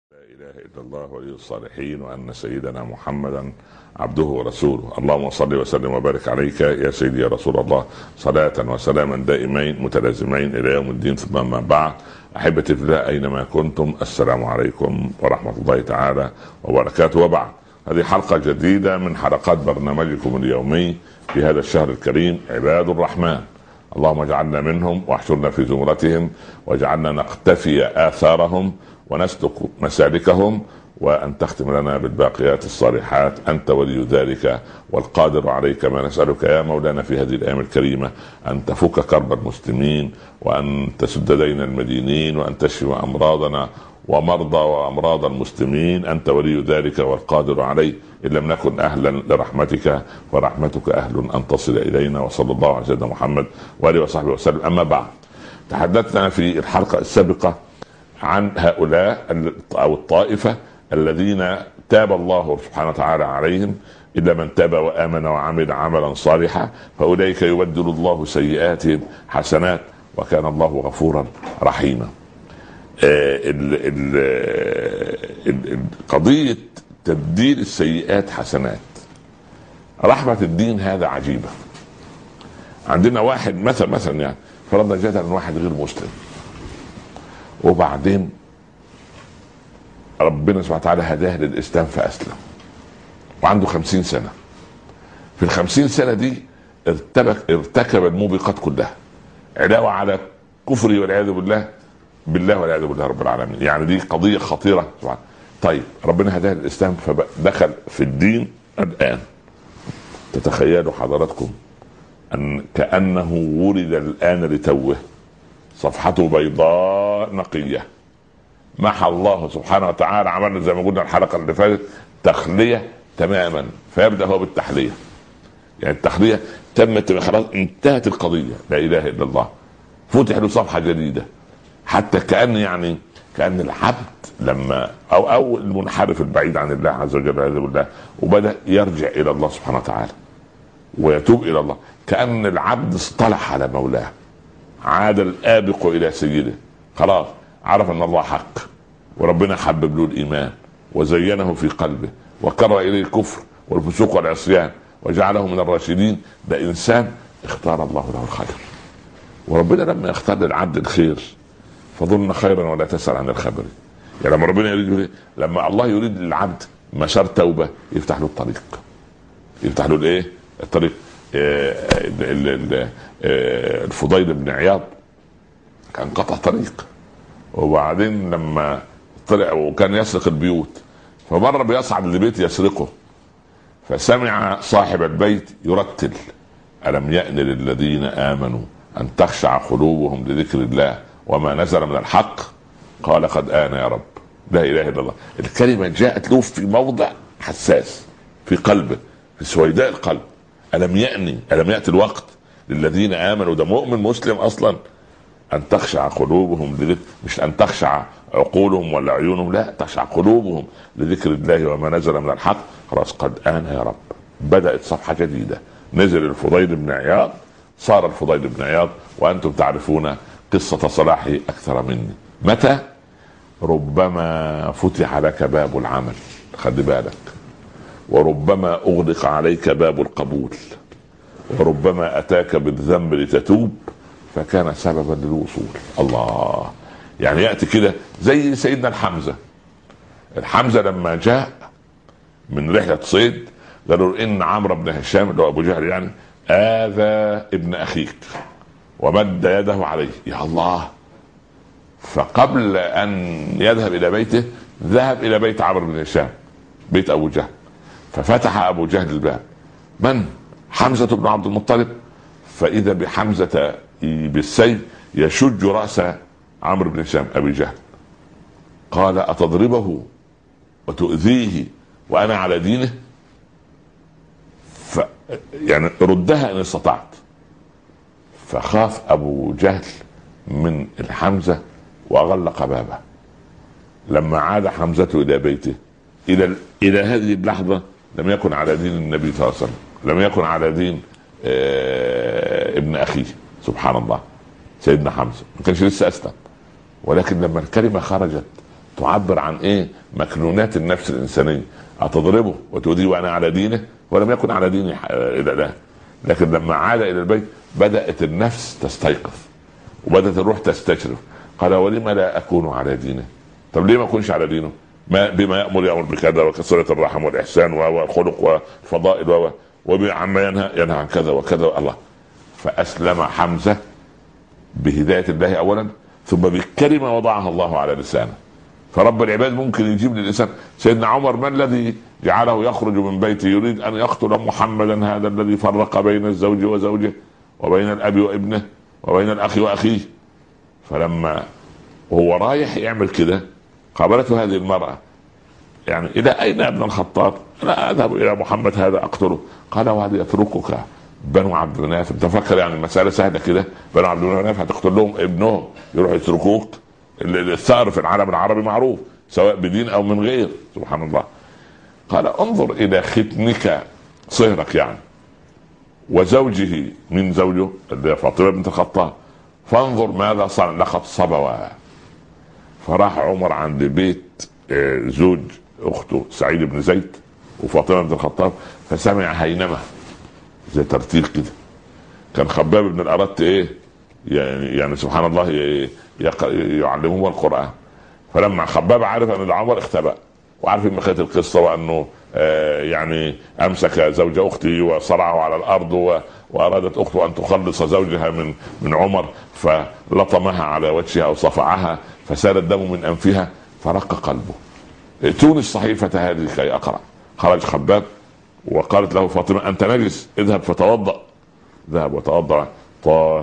لا إله إلا الله ولي الصالحين، وأن سيدنا محمدا عبده ورسوله. اللهم صل وسلم وبارك عليك يا سيدي يا رسول الله، صلاة وسلاما دائمين متلازمين إلى يوم الدين. ثم ما بعد، أحبتي في الله أينما كنتم، السلام عليكم ورحمة الله تعالى وبركاته. وبعد، هذه حلقة جديدة من حلقات برنامجكم اليومي في هذا الشهر الكريم، عباد الرحمن. اللهم اجعلنا منهم واحشرنا في زمرتهم، واجعلنا نقتفي آثارهم ونسلك مسالكهم، وأن تختم لنا بالباقيات الصالحات. أنت ولي ذلك والقادر عليه. كما نسألك يا مولانا في هذه الأيام الكريمة أن تفك كرب المسلمين، وأن تسد دين المدينين، وأن تشفي أمراضنا ومرضى وأمراض المسلمين. أنت ولي ذلك والقادر عليه. إن لم نكن أهلا لرحمتك ورحمتك أهل أن تصل إلينا. وصلى الله على سيدنا محمد وآله وصحبه وسلم. أما بعد، تحدثنا في الحلقة السابقة عن هؤلاء أو الطائفة الذين تاب الله سبحانه وتعالى عليهم، إلا من تاب وآمن وعمل عملا صالحا فأولئك يبدل الله سيئاتهم حسنات وكان الله غفورا رحيما. قضية تبديل السيئات حسنات، رحمة الدين هذا عجيبة. عندنا واحد مثلا يعني فرضنا جدلا واحد غير مسلم، وبعدين ربنا سبحانه وتعالى هداه للإسلام فأسلم، وعنده 50 سنة. في 50 سنة دي ارتكب الموبقات كلها، علاوة على كفري والعياذ بالله والعياذ بالله رب العالمين. يعني دي قضية خطيرة سبحانه. طيب، ربنا هداه للإسلام فدخل في الدين الآن. تتخيلوا حضراتكم أن كأنه ولد الآن لتوه، صفحته بيضاء نقية، محى الله سبحانه وتعالى، عملنا زي ما قلنا الحلقة اللي فاتت تخلية تماما. فيبدأ هو بالتحلية، يعني التحلية تمت خلاص، انتهت القضية، لا إله إلا الله، فتح له صفحة جديدة. حتى كأن العبد لما أو المنحرف البعيد عن الله عز وجل والعياذ بالله وبدأ يرجع إلى الله سبحانه وتعالى ويتوب إلى الله، كأن العبد اصطلح على مولاه، عاد الآبق إلى سيده، خلاص عرف أن الله حق، وربنا حبب له الإيمان وزينه في قلبه، وكره إليه الكفر والفسوق والعصيان وجعله من الراشدين. ده إنسان اختار الله له الخير. وربنا لما يختار للعبد الخير فظن خيرا ولا تسأل عن الخبر. يعني لما ربنا لما الله يريد للعبد مسار توبة يفتح له الطريق، يفتح له الايه الطريق. الفضيل بن عياض كان قطع طريق، وبعدين لما طلع وكان يسرق البيوت، فمر بيصعد لبيت يسرقه، فسمع صاحب البيت يرتل: ألم يأن للذين آمنوا أن تخشع قلوبهم لذكر الله وما نزل من الحق. قال: قد آن يا رب. لا إله إلا الله. الكلمة جاءت له في موضع حساس في قلبه، في سويداء القلب. ألم يأتي الوقت للذين آمنوا، ده مؤمن مسلم أصلا، أن تخشع قلوبهم لذكر، مش أن تخشع عقولهم ولا عيونهم، لا، تخشع قلوبهم لذكر الله وما نزل من الحق. خلاص، قد آن يا رب. بدأت صفحة جديدة. نزل الفضيل بن عياض، صار الفضيل بن عياض، وأنتم تعرفون قصة صلاحه أكثر مني. متى؟ ربما فتح لك باب العمل، خلي بالك، وربما أغلق عليك باب القبول، وربما أتاك بالذنب لتتوب فكان سببا للوصول. الله، يعني يأتي كده زي سيدنا الحمزة لما جاء من رحلة صيد، قالوا إن عمرو بن هشام اللي هو أبو جهل يعني آذى ابن أخيك ومد يده عليه. يا الله! فقبل أن يذهب إلى بيته ذهب إلى بيت عمرو بن هشام، بيت أبو جهل، ففتح أبو جهل الباب. من؟ حمزة بن عبد المطلب. فإذا بحمزة بالسيف يشج رأس عمرو بن هشام أبي جهل. قال: أتضربه وتؤذيه وأنا على دينه؟ يعني ردها إن استطعت. فخاف أبو جهل من الحمزة وأغلق بابه. لما عاد حمزة إلى بيته إلى هذه اللحظة لم يكن على دين النبي صلى الله عليه وسلم، لم يكن على دين ابن أخيه. سبحان الله، سيدنا حمزة ما كانش لسه أسلم، ولكن لما الكلمة خرجت تعبر عن ايه؟ مكنونات النفس الانسانيه. أتضربه وتؤذيه وانا على دينه؟ ولم يكن على ديني الى الان. لكن لما عاد الى البيت بدات النفس تستيقظ وبدات الروح تستشرف. قال ولم لا اكون على دينه؟ طب ليه ما اكونش على دينه؟ ما بما يامر بكذا وكسرة الرحم والاحسان والخلق والفضائل وبعما ينهى عن كذا وكذا. الله. فاسلم حمزه بهدايه الله اولا، ثم بالكلمه وضعها الله على لسانه. فرب العباد ممكن يجيب للإنسان. سيدنا عمر ما الذي جعله يخرج من بيته يريد أن يقتل محمدا هذا الذي فرق بين الزوج وزوجه وبين الأب وابنه وبين الأخ وأخيه؟ فلما هو رايح يعمل كده قابلته هذه المرأة، يعني إلى أين ابن الخطاب؟ لا أذهب إلى محمد هذا أقتله. قال وهذا يتركك بنو عبد مناف؟ تفكر يعني المسألة سهلة كده؟ بنو عبد مناف هتقتل لهم ابنهم يروح يتركوك؟ الثار في العالم العربي معروف سواء بدين او من غير. سبحان الله. قال انظر الى ختنك صهرك يعني وزوجه من زوجه اللي فاطمه بنت الخطاب، فانظر ماذا صنع لقد صبوا. فراح عمر عند بيت زوج اخته سعيد بن زيد وفاطمه بنت الخطاب، فسمع هينمه زي ترتيل كده. كان خباب بن الارت ايه يعني سبحان الله يعلمه القرآن. فلما خباب عارف ان العمر اختبأ وعارف ان بقية القصة وانه يعني امسك زوج اختي وصرعه على الارض وارادت اخته ان تخلص زوجها من عمر فلطمها على وجهها وصفعها فسال الدم من انفها فرق قلبه. ائتوني الصحيفة هذه كي اقرأ. خرج خباب وقالت له فاطمة انت نجس اذهب فتوضأ. ذهب وتوضأ. طه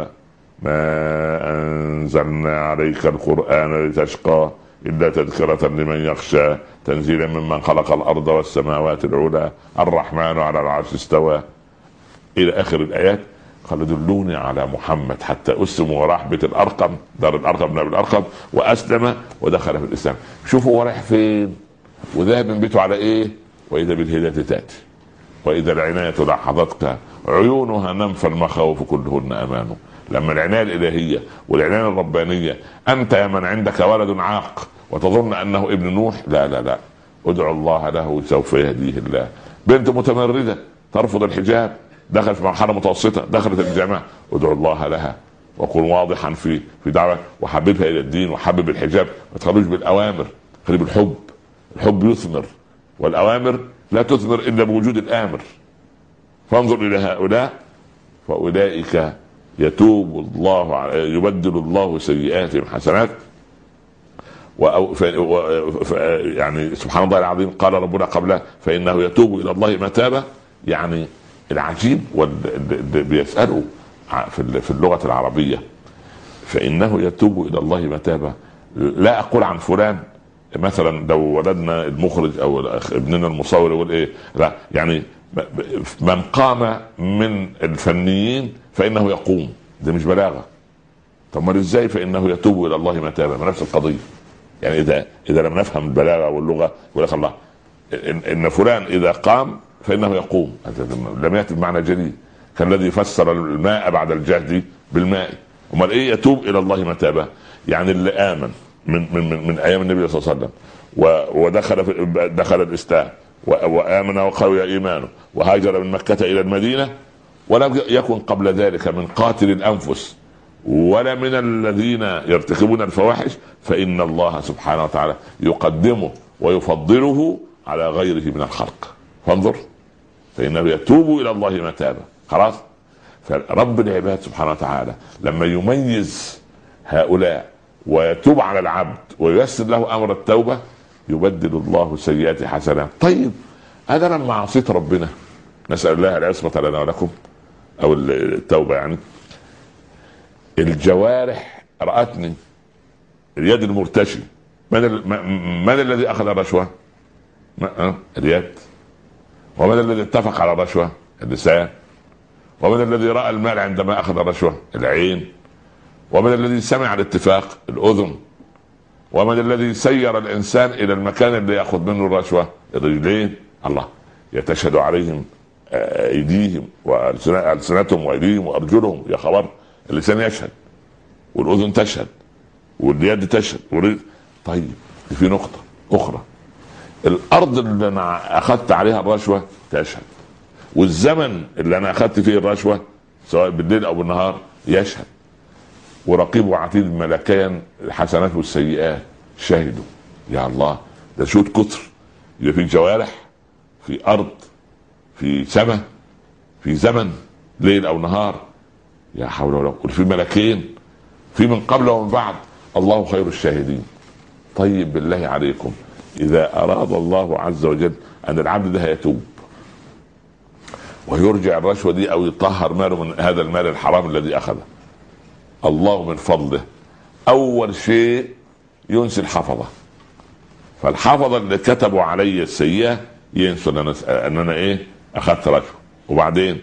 ما أنزلنا عليك القرآن لتشقى إلا تذكرة لمن يخشى تنزيلا ممن خلق الأرض والسماوات العلى الرحمن على العرش استوى إلى آخر الآيات. قال دلوني على محمد حتى أسلم. وراح بيت الأرقم دار الأرقم بن أبي الأرقم وأسلم ودخل في الإسلام. شوفوا هو رايح فين وذهب من بيته على إيه. وإذا بالهداية تأتي وإذا العناية لاحظتك عيونها ننفى المخاوف كلهن أمانه. لما العناية الإلهية والعناية الربانية، أنت يا من عندك ولد عاق وتظن أنه ابن نوح، لا لا لا، ادعو الله له سوف يهديه الله. بنت متمردة ترفض الحجاب دخلت في مرحلة متوسطة دخلت الجامعة، ادعو الله لها وكن واضحا في دعوة وحببها إلى الدين وحبب الحجاب. ما تخلوش بالأوامر، خلي بالحب. الحب يثمر والأوامر لا تثمر إلا بوجود الآمر. فانظر إلى هؤلاء فأولئك يتوب الله يبدل الله سيئاتهم حسنات. يعني سبحان الله العظيم قال ربنا قبله فإنه يتوب إلى الله متابة. يعني العجيب بيسألوا في اللغة العربية فإنه يتوب إلى الله متابة. لا أقول عن فلان مثلا لو ولدنا المخرج أو ابننا المصور يقول إيه، لا، يعني من قام من الفنيين فإنه يقوم. ده مش بلاغة. طب ما ازاي فإنه يتوب إلى الله متابة؟ ما نفس القضية. يعني إذا لم نفهم البلاغة واللغة يقول لك الله إن فلان إذا قام فإنه يقوم. لم يأتي بمعنى جديد كالذي فسر الماء بعد الجهد بالماء. وما إيه يتوب إلى الله متابة؟ يعني اللي آمن من أيام النبي صلى الله عليه وسلم ودخل الإسلام وآمن وقوي إيمانه وهاجر من مكة إلى المدينة ولم يكن قبل ذلك من قاتل الأنفس ولا من الذين يرتكبون الفواحش، فإن الله سبحانه وتعالى يقدمه ويفضله على غيره من الخلق. فانظر فإنه يتوب إلى الله متابة. خلاص. فرب العباد سبحانه وتعالى لما يميز هؤلاء ويتوب على العبد وييسر له أمر التوبة يبدل الله سيئات حسنات. طيب أنا لما عصيت ربنا، نسأل الله العصمة لنا ولكم أو التوبة، يعني الجوارح رأتني، اليد المرتشي، من الذي أخذ الرشوة؟ اليد. ومن الذي اتفق على الرشوة؟ اللسان. ومن الذي رأى المال عندما أخذ الرشوة؟ العين. ومن الذي سمع الاتفاق؟ الأذن. ومن الذي سير الإنسان إلى المكان اللي يأخذ منه الرشوة؟ الرجلين. الله. يتشهد عليهم أيديهم وألسنتهم وأيديهم وأرجلهم. يا خبر، اللسان يشهد والأذن تشهد واليد تشهد طيب في نقطة أخرى، الأرض اللي أنا أخذت عليها الرشوة تشهد، والزمن اللي أنا أخذت فيه الرشوة سواء بالليل أو بالنهار يشهد، ورقيب وعتيد ملكان الحسنات والسيئات شهدوا. يا الله، ده شوط كتر. يبقى في جوارح، في أرض، في سماء، في زمن ليل أو نهار، يا حول ولا قوة، في ملكين، في من قبل ومن بعد، الله خير الشاهدين. طيب بالله عليكم، إذا أراد الله عز وجل أن العبد ده يتوب ويرجع الرشوة دي أو يطهر ماله من هذا المال الحرام الذي أخذه، الله من فضله أول شيء ينسي الحفظة. فالحفظة اللي كتبوا علي السيئة ينسوا أن أنا أخذت رشوة. وبعدين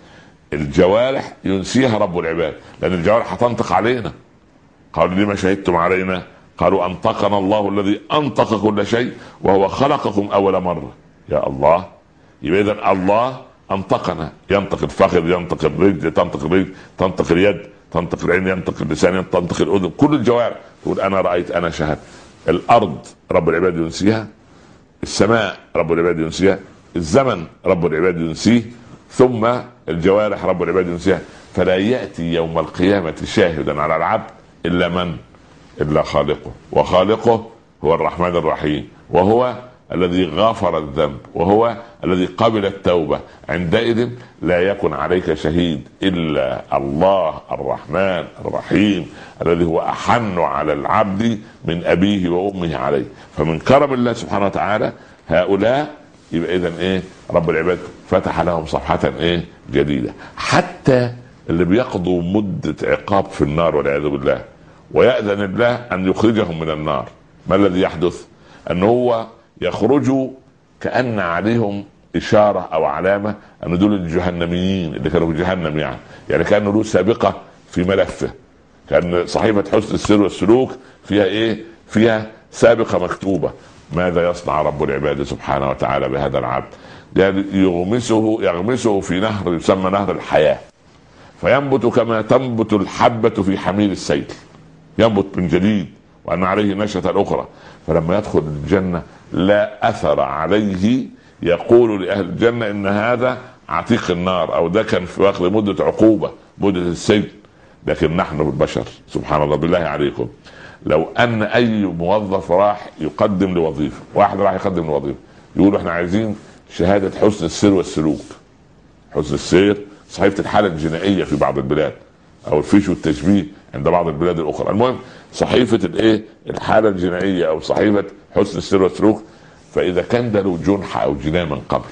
الجوارح ينسيها رب العباد، لأن الجوارح هتنطق علينا. قالوا لما شهدتم علينا؟ قالوا أنطقنا الله الذي أنطق كل شيء وهو خلقكم أول مرة. يا الله، يبقى إذن الله أنطقنا، ينطق الفخذ، ينطق الرجل، تنطق الرجل، تنطق اليد، تنطق العين، ينطق اللسان، تنطق الأذن، كل الجوارح تقول أنا رأيت، أنا شهدت. الأرض رب العباد ينسيها، السماء رب العباد ينسيها، الزمن رب العباد ينسيه، ثم الجوارح رب العباد ينسيها. فلا يأتي يوم القيامة شاهدا على العبد إلا من؟ إلا خالقه، وخالقه هو الرحمن الرحيم، وهو الذي غفر الذنب، وهو الذي قبل التوبة. عندئذ لا يكن عليك شهيد إلا الله الرحمن الرحيم الذي هو أحن على العبد من أبيه وأمه عليه. فمن كرم الله سبحانه وتعالى هؤلاء، يبقى إذن رب العباد فتح لهم صفحة جديدة. حتى اللي بيقضوا مدة عقاب في النار والعياذ بالله ويأذن الله أن يخرجهم من النار، ما الذي يحدث؟ أنه هو يخرجوا كأن عليهم إشارة أو علامة أن دول الجهنميين اللي كانوا في جهنم، يعني كأنه له سابقة في ملفه، كأن صحيفة حسن السير والسلوك فيها فيها سابقة مكتوبة. ماذا يصنع رب العباد سبحانه وتعالى بهذا العبد؟ يعني يغمسه في نهر يسمى نهر الحياة، فينبت كما تنبت الحبة في حميل السيل، ينبت من جديد وأن عليه نشأة أخرى. فلما يدخل الجنة لا أثر عليه يقول لأهل الجنة إن هذا عتيق النار، أو ده كان في واخد مدة عقوبة، مدة السجن. لكن نحن البشر سبحان الله، بالله عليكم، لو أن أي موظف راح يقدم لوظيفة، واحد راح يقدم لوظيفة، يقولوا احنا عايزين شهادة حسن السير والسلوك. حسن السير صحيفة الحالة الجنائية في بعض البلاد، أو الفيش والتشبيه عند بعض البلاد الأخرى. المهم صحيفة الحالة الجنائية أو صحيفة حسن السير والسلوك. فإذا كان ده له جنحة أو جناية من قبل،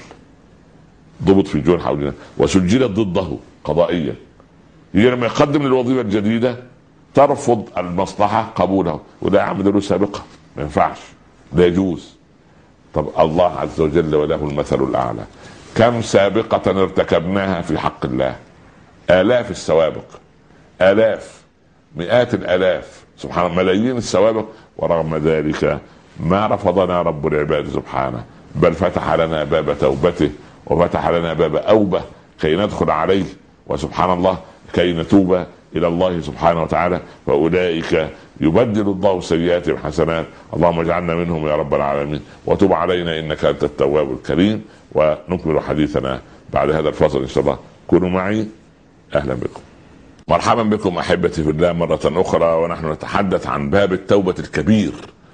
ضبط في جنحة أو جناية وسجلت ضده قضائيا، يجي لما يقدم للوظيفة الجديدة ترفض المصلحة قبوله، وده عمل له سابقة، ما ينفعش، لا يجوز. طب الله عز وجل وله المثل الأعلى، كم سابقة ارتكبناها في حق الله، آلاف السوابق، آلاف، مئات الآلاف، سبحان الله، ملايين السوابق، ورغم ذلك ما رفضنا رب العباد سبحانه، بل فتح لنا باب توبته وفتح لنا باب أوبة كي ندخل عليه، وسبحان الله كي نتوب إلى الله سبحانه وتعالى. فأولئك يبدل الله سيئاتهم حسنات، اللهم اجعلنا منهم يا رب العالمين، وتب علينا إنك أنت التواب الكريم. ونكمل حديثنا بعد هذا الفصل إن شاء الله. كونوا معي، أهلا بكم، مرحبا بكم أحبتي في الله مرة أخرى، ونحن نتحدث عن باب التوبة الكبير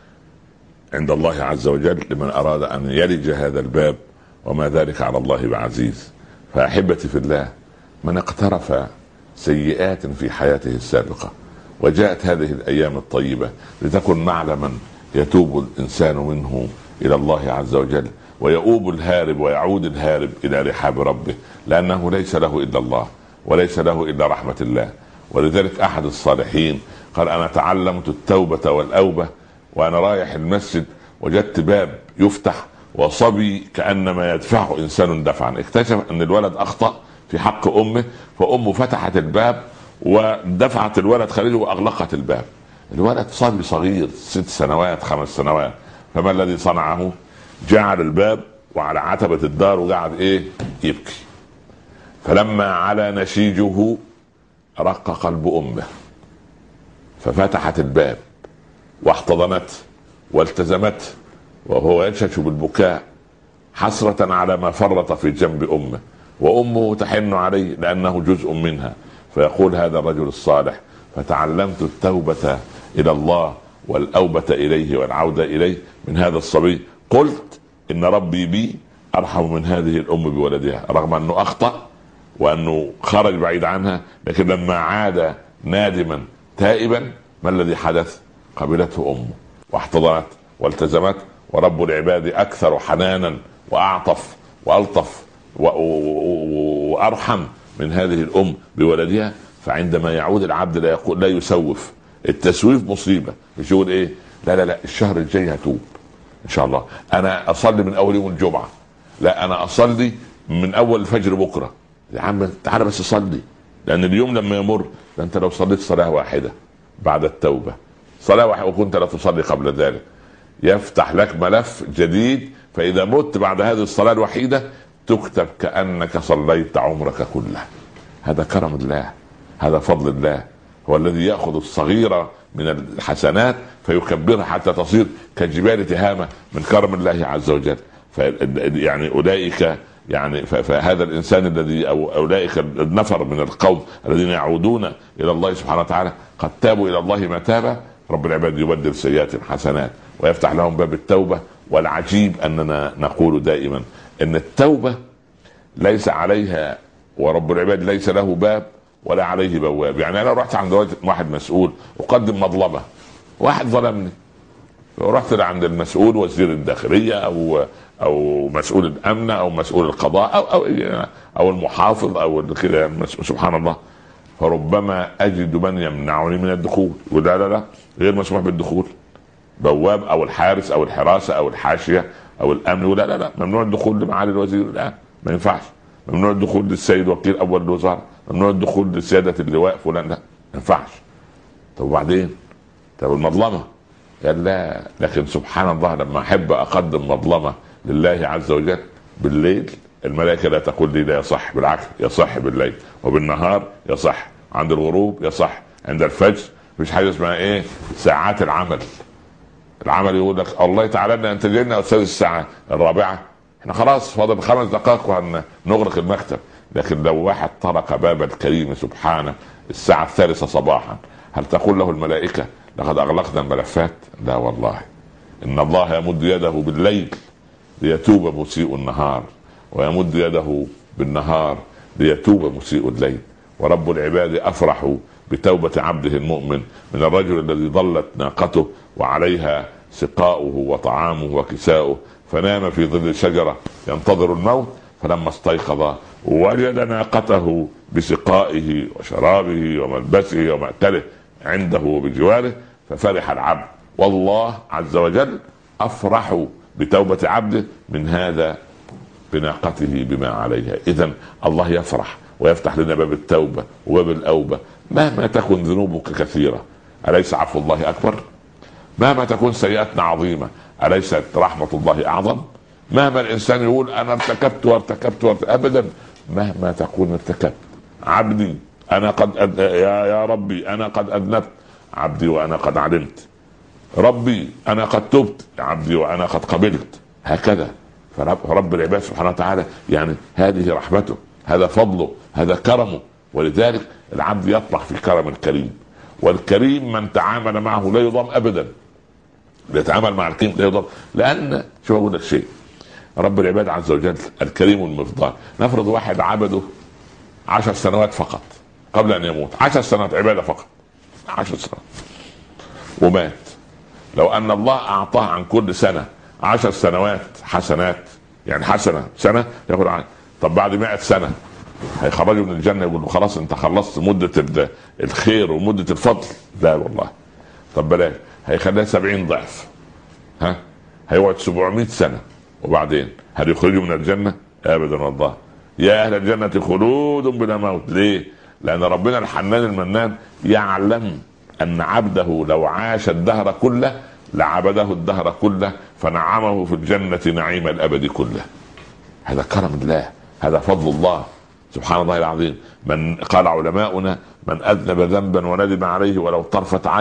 عند الله عز وجل لمن أراد أن يلج هذا الباب، وما ذلك على الله بعزيز. فأحبتي في الله، من اقترف سيئات في حياته السابقة وجاءت هذه الأيام الطيبة لتكن معلما يتوب الإنسان منه إلى الله عز وجل، ويؤوب الهارب ويعود الهارب إلى رحاب ربه، لأنه ليس له إلا الله وليس له إلا رحمة الله. ولذلك أحد الصالحين قال أنا تعلمت التوبة والأوبة وأنا رايح المسجد، وجدت باب يفتح وصبي كأنما يدفعه إنسان دفعا. اكتشف أن الولد أخطأ في حق أمه، فأمه فتحت الباب ودفعت الولد خارجه وأغلقت الباب. الولد صبي صغير 6 سنوات 5 سنوات، فما الذي صنعه؟ جعل الباب وعلى عتبة الدار وقعد يبكي. فلما على نشيجه رق قلب أمه، ففتحت الباب واحتضنته والتزمته وهو يشهش بالبكاء حسرة على ما فرط في جنب أمه، وأمه تحن عليه لأنه جزء منها. فيقول هذا الرجل الصالح: فتعلمت التوبة إلى الله والأوبة إليه والعودة إليه من هذا الصبي. قلت إن ربي بي أرحم من هذه الأم بولدها، رغم أنه أخطأ وأنه خرج بعيد عنها، لكن لما عاد نادما تائبا ما الذي حدث؟ قبلته أمه واحتضنت والتزمت. ورب العباد أكثر حنانا وأعطف وألطف وأرحم من هذه الأم بولدها. فعندما يعود العبد لا يسوف. التسويف مصيبة. مش يقول إيه لا الشهر الجاي هتوب إن شاء الله، أنا أصلي من أول يوم الجمعة، لا أنا أصلي من أول الفجر بكرة. يا عم تعالى بس صلي، لأن اليوم لما يمر، أنت لو صليت صلاة واحدة بعد التوبة، صلاة واحدة وكنت لا تصلي قبل ذلك، يفتح لك ملف جديد. فإذا مت بعد هذه الصلاة الوحيدة تكتب كأنك صليت عمرك كله. هذا كرم الله، هذا فضل الله. هو الذي يأخذ الصغيرة من الحسنات فيكبرها حتى تصير كجبال تهامة من كرم الله عز وجل. يعني أولئك يعني فهذا الإنسان الذي أو أولئك النفر من القوم الذين يعودون إلى الله سبحانه وتعالى قد تابوا إلى الله متابة. رب العباد يبدل سيئات حسنات ويفتح لهم باب التوبة. والعجيب أننا نقول دائما أن التوبة ليس عليها، ورب العباد ليس له باب ولا عليه بواب. يعني أنا رحت عند واحد مسؤول أقدم مظلمة، واحد ظلمني، ورحت عند المسؤول وزير الداخلية أو مسؤول الأمن أو مسؤول القضاء أو المحافظ أو كده، سبحان الله. فربما أجد من يمنعني من الدخول، ولا غير مسموح بالدخول، بواب أو الحارس أو الحراسة أو الحاشية أو الأمن، ولا لا ممنوع الدخول لمعالي الوزير الآن، ما ينفعش. ممنوع الدخول للسيد وكيل أول الوزارة، ممنوع الدخول لسيادة اللواء فلان، لا ما ينفعش. طب وبعدين؟ طب المظلمة قال لا. لكن سبحان الله لما أحب أقدم مظلمة لله عز وجل بالليل، الملائكة لا تقول لي لا يصح، بالعكس يصح بالليل وبالنهار يصح، عند الغروب يصح، عند الفجر. مفيش حاجة اسمها ايه ساعات العمل يقول لك الله تعالى انت جاي لنا استاذ الساعة الرابعة، احنا خلاص فاضل 5 دقائق وهنغلق المكتب. لكن لو واحد طرق باب الكريم سبحانه الساعة 3 صباحا، هل تقول له الملائكة لقد أغلقنا الملفات؟ لا والله، إن الله يمد يده بالليل ليتوب مسيء النهار، ويمد يده بالنهار ليتوب مسيء الليل. ورب العباد أفرح بتوبة عبده المؤمن من الرجل الذي ضلت ناقته وعليها سقاؤه وطعامه وكساؤه، فنام في ظل شجرة ينتظر الموت، فلما استيقظ وجد ناقته بسقائه وشرابه وملبسه ومأكله عنده بجواره، ففرح العبد. والله عز وجل أفرح بتوبة عبده من هذا بناقته بما عليها. إذن الله يفرح ويفتح لنا باب التوبة وباب الأوبة مهما تكن ذنوبك كثيرة. أليس عفو الله أكبر؟ مهما تكون سيئاتنا عظيمة أليست رحمة الله أعظم؟ مهما الإنسان يقول أنا ارتكبت أبدا، مهما تكون ارتكبت عبدي أنا قد يا ربي أنا قد أذنبت، عبدي وأنا قد علمت، ربي أنا قد تبت، عبدي وأنا قد قبلت. هكذا فرب العباد سبحانه وتعالى يعني هذه رحمته، هذا فضله، هذا كرمه. ولذلك العبد يطلع في كرم الكريم، والكريم من تعامل معه لا يضام أبدا، يتعامل مع الكريم لا يضام. لأن شو أقول لك شيء، رب العباد عز وجل الكريم المفضل. نفرض واحد عبده 10 سنوات فقط قبل أن يموت، 10 سنوات عبادة فقط، 10 سنوات ومات. لو أن الله أعطاه عن كل سنة 10 سنوات حسنات، يعني حسنة سنة يقول عنه، طب بعد 100 سنة هيخرجوا من الجنة يقول له خلاص انت خلصت مدة الخير ومدة الفضل؟ لا والله. طب بلاش، هيخليها 70 ضعف، هيقعد 700 سنة، وبعدين هل يخرجوا من الجنة؟ ابدا والله. يا اهل الجنة خلود بلا موت. ليه؟ لان ربنا الحنان المنان يعلم ان عبده لو عاش الدهر كله لعبده الدهر كله، فنعمه في الجنة نعيم الابد كله. هذا كرم الله، هذا فضل الله سبحان الله العظيم. من قال علماؤنا من أذنب ذنبا وندم عليه ولو طرفة عين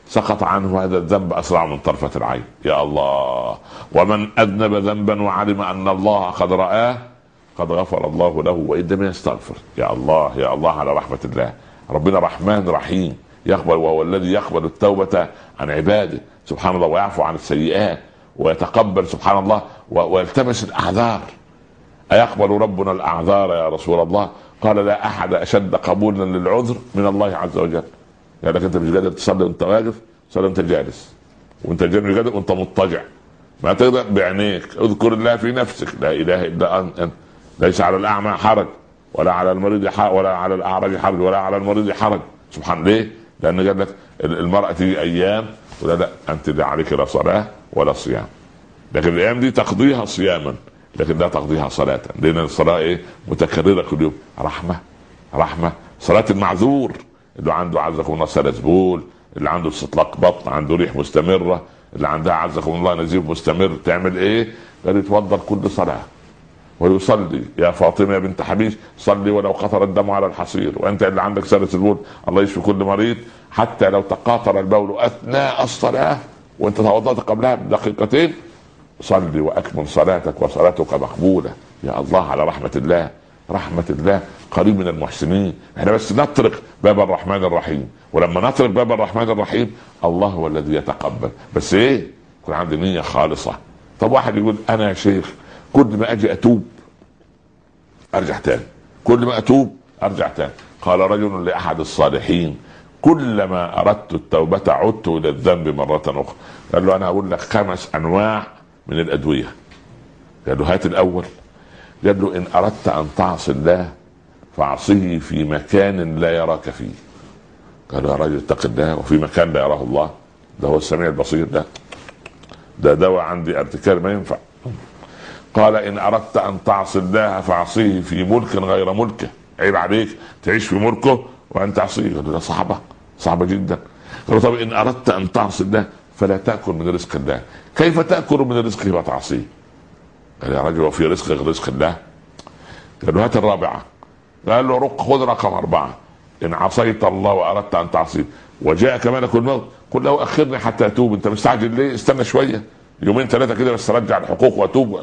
سقط عنه هذا الذنب أسرع من طرفة العين. يا الله، ومن أذنب ذنبا وعلم أن الله قد رآه قد غفر الله له وإن لم يستغفر. يا الله يا الله على رحمة الله. ربنا رحمن رحيم، يقبل، وهو الذي يقبل التوبة عن عباده سبحان الله، ويعفو عن السيئات ويتقبل سبحان الله ويلتمس الأعذار. أيقبل ربنا الأعذار يا رسول الله؟ قال لا أحد أشد قبولا للعذر من الله عز وجل. يعني لك أنت مش قادر تصلي وأنت واقف، صلي وأنت جالس، وأنت جالس مش قادر وأنت مضطجع، ما تقدر بعينيك، اذكر الله في نفسك، لا إله إلا أنت. ليس على الأعمى حرج ولا على المريض حرج ولا على الأعرج حرج ولا على المريض حرج. سبحان ليه؟ لأن قال لك المرأة تيجي أيام ولا لا أنت لا عليك لا صلاة ولا صيام، لكن الأيام دي تقضيها صياما لكن لا تقضيها صلاة، لأن الصلاة إيه؟ متكررة كل يوم. رحمة. صلاة المعذور اللي عنده عزكم الله سلسبول، اللي عنده استطلاق بطن، عنده ريح مستمرة، اللي عندها عزكم الله نزيف مستمر، تعمل إيه؟ قال يتوضأ كل صلاة ويصلي. يا فاطمة يا بنت حبيش صلي ولو قطر الدم على الحصير. وأنت اللي عندك سلس البول الله يشفي كل مريض، حتى لو تقاطر البول أثناء الصلاة وأنت توضأت قبلها بدقيقتين صلي وأكمل صلاتك وصلاتك مقبولة. يا الله على رحمة الله. رحمة الله قريب من المحسنين. احنا بس نطرق باب الرحمن الرحيم، ولما نطرق باب الرحمن الرحيم الله هو الذي يتقبل. بس ايه؟ يكون عندي نية خالصة. طب واحد يقول انا يا شيخ كل ما اجي اتوب ارجع تاني، كل ما اتوب ارجع تاني. قال رجل لاحد الصالحين كلما اردت التوبة عدت الى الذنب مرة اخرى. قال له انا اقول لك 5 انواع من الادوية. قال له هات الاول. قال له ان اردت ان تعصي الله فاعصيه في مكان لا يراك فيه. قال يا راجل اتق الله، وفي مكان لا يراه الله؟ ده هو السميع البصير، ده دواء عندي ارتكال ما ينفع. قال ان اردت ان تعصي الله فاعصيه في ملك غير ملكه، عيب عليك تعيش في ملكه وانت تعصيه. قال له ده صعبة جدا. قال له طب ان اردت ان تعصي الله فلا تأكل من رزق الله. كيف تأكل من رزقه وتعصيه؟ قال يا رجل وفي رزق غير رزق الله؟ قال له هات الرابعة. قال له خذ رقم 4. ان عصيت الله واردت ان تعصيه وجاء كمان كل موت قل له اخرني حتى اتوب. انت مستعجل ليه؟ استنى شوية، 2-3 كده بس رجع الحقوق واتوب.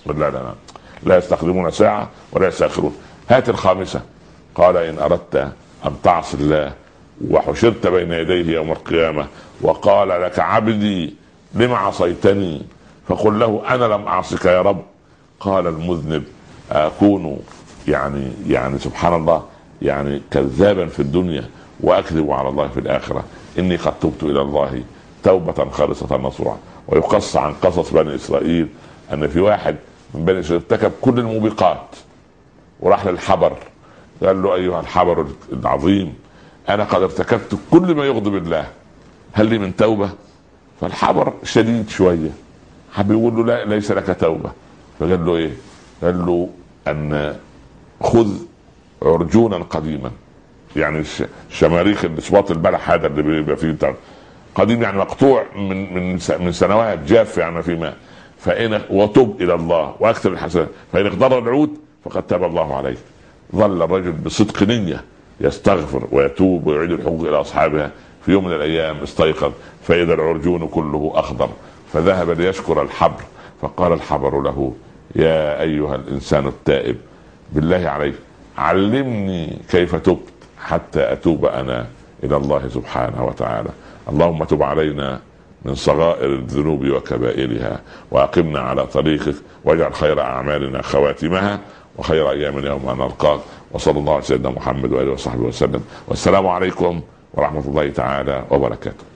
لا يستخدمون ساعة ولا يستأخرون. هات الخامسة. قال ان اردت ان تعصي الله وحشرت بين يديه يوم القيامة وقال لك عبدي لما عصيتني فقل له انا لم اعصك يا رب. قال المذنب اكون يعني سبحان الله يعني كذابا في الدنيا واكذب على الله في الاخره، اني قد تبت الى الله توبه خالصه نصوحا. ويقص عن قصص بني اسرائيل ان في واحد من بني اسرائيل ارتكب كل الموبقات وراح للحبر. قال له ايها الحبر العظيم انا قد ارتكبت كل ما يغضب الله، هل لي من توبه؟ فالحبر شديد شويه، حب يقول له لا ليس لك توبه. فقال له ايه؟ قال له ان خذ عرجونا قديما، يعني شماريخ الاسواط البلح هذا اللي بيبقى فيه قديم يعني مقطوع من سنوات جاف يعني في ماء، فإن وتب الى الله واكثر الحسنات فان اقدر العود فقد تاب الله عليه. ظل الرجل بصدق نية يستغفر ويتوب ويعيد الحقوق الى اصحابها. في يوم من الايام استيقظ فاذا العرجون كله اخضر، فذهب ليشكر الحبر فقال الحبر له يا ايها الانسان التائب بالله عليك علمني كيف تبت حتى اتوب انا الى الله سبحانه وتعالى. اللهم تب علينا من صغائر الذنوب وكبائرها واقمنا على طريقك واجعل خير اعمالنا خواتمها وخير ايامنا يوم ان نلقاك. وصلى الله على سيدنا محمد واله وصحبه وسلم، والسلام عليكم ورحمه الله تعالى وبركاته.